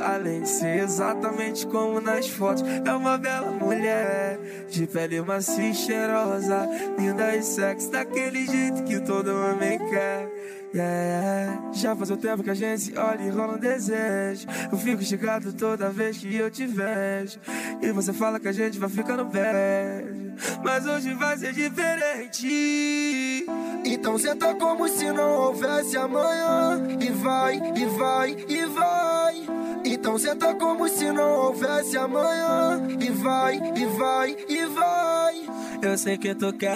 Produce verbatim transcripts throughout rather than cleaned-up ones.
além de ser exatamente como nas fotos. É uma bela mulher, de pele macia e cheirosa, linda e sexy, daquele jeito que todo homem quer. Yeah, já faz um tempo que a gente se olha e rola um desejo. Eu fico chegado toda vez que eu te vejo, e você fala que a gente vai ficando bad, mas hoje vai ser diferente. Então senta como se não houvesse amanhã, e vai, e vai, e vai. Então senta como se não houvesse amanhã, e vai, e vai, e vai. Eu sei que tu quer,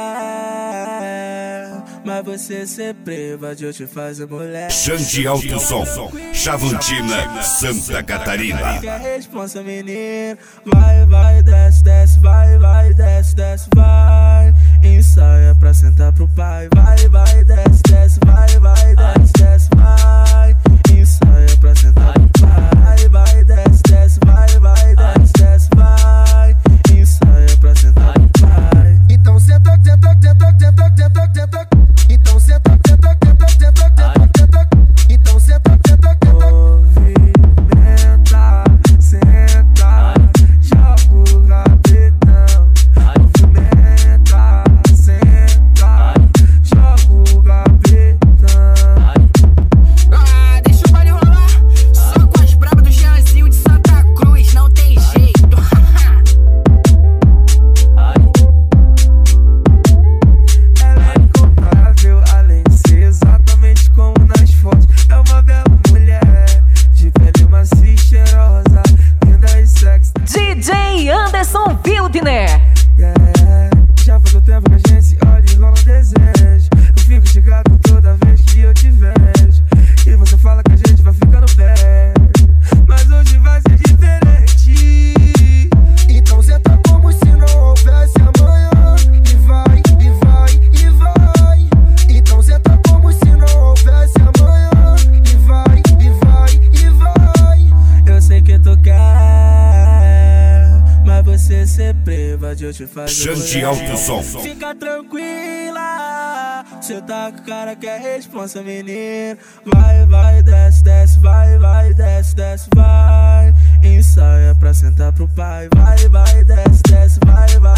mas você sempre vai de eu te fazer mulher. Xande Alto Som, Chavantina, Santa Catarina. Que é responsa, menino. Vai, vai, desce, desce, vai, vai, desce, desce, vai. Ensaia pra sentar pro pai. Vai, vai, desce, desce, vai, vai, desce, desce, vai. Ensaia pra sentar pro pai. Vai, vai, desce, desce, vai, vai, desce, desce, vai. Ensaia pra sentar pro pai. Então senta, senta, senta, senta, senta, senta. Então senta, senta, senta, senta, senta, senta. Então senta, senta, senta. Movimenta, senta, joga o rabetão. Movimenta, senta, joga o rabetão. Ah, deixa o baile rolar. Só com as brabas do Jeanzinho de Santa Cruz, não tem jeito. Ela é incomparável, além de ser exatamente como nas fotos. É uma bela mulher, de pele macia e cheirosa, linda e sexy. D J Anderson Wildner. Yeah, já faz um tempo que a gente se olha e rola um desejo. Eu fico chegado toda vez que eu te vejo, e você fala que a gente vai ficando bad, mas hoje vai ser diferente. Então senta como se não houvesse amanhã, e vai, e vai, e vai. Então senta como se não houvesse amanhã, e vai, e vai, e vai. Eu sei que tu quer, mas você sempre vai de eu te fazer Xande mulher. Alto Som. Fica tranquila, cê tá com cara que é responsa, menino. Vai, vai, desce, desce, vai, vai, desce, desce, vai. Ensaia pra sentar pro pai. Vai, vai, desce, desce, vai, vai.